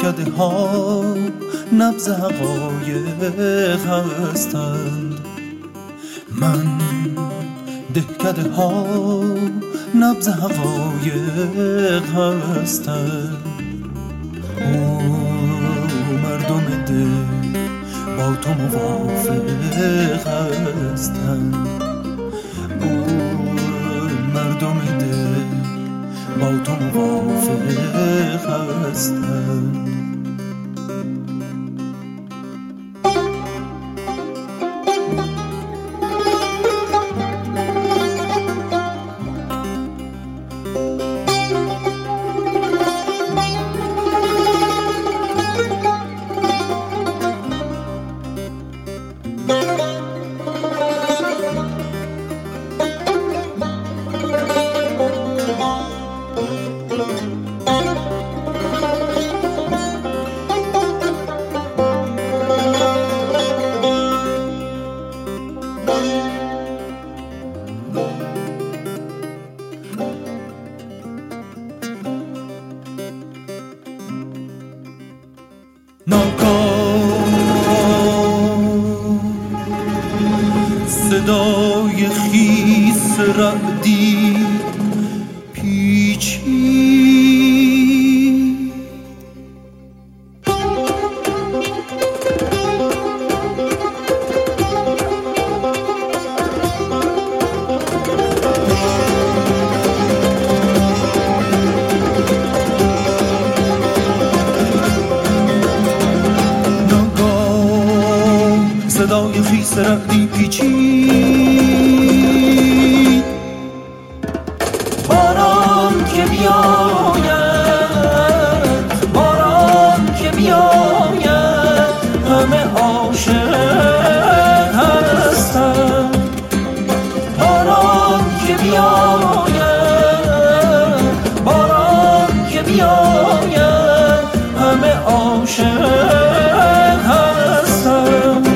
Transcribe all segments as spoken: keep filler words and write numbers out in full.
دهکده ها نبض حقایق هستند. من دهکده ها نبض حقایق هستند. او مردم ده با تو موافق هستند. او مردم ده با تو موافق هستند. صدای خیس رعدی پیچید. ناگاه صدای خیس رعدی پیچید. باران که بیاید، باران که بیاید، همه عاشق هستند. باران که بیاید، باران که بیاید، همه عاشق هستند.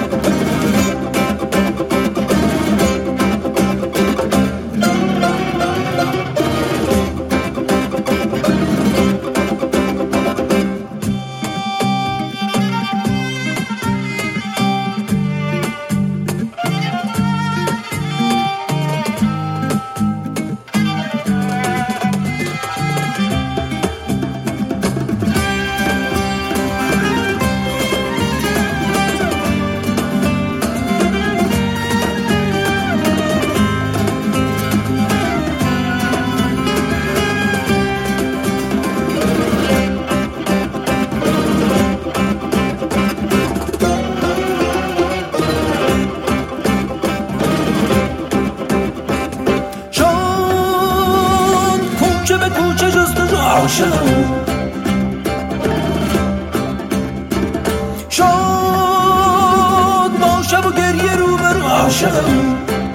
عاشقم شاد با شب و گریه رو برو. عاشقم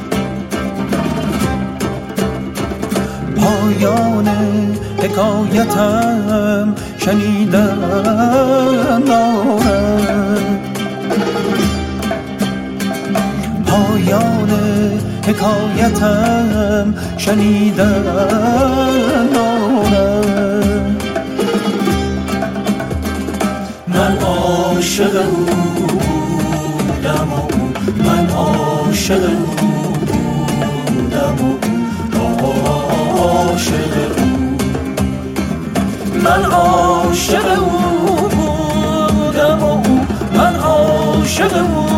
پایان حکایتم شنیدن دارم. پایان حکایتم شنیدن دارم. من عاشق او بودم و من عاشق او بودم و عاشق او. من عاشق او بودم و من عاشق او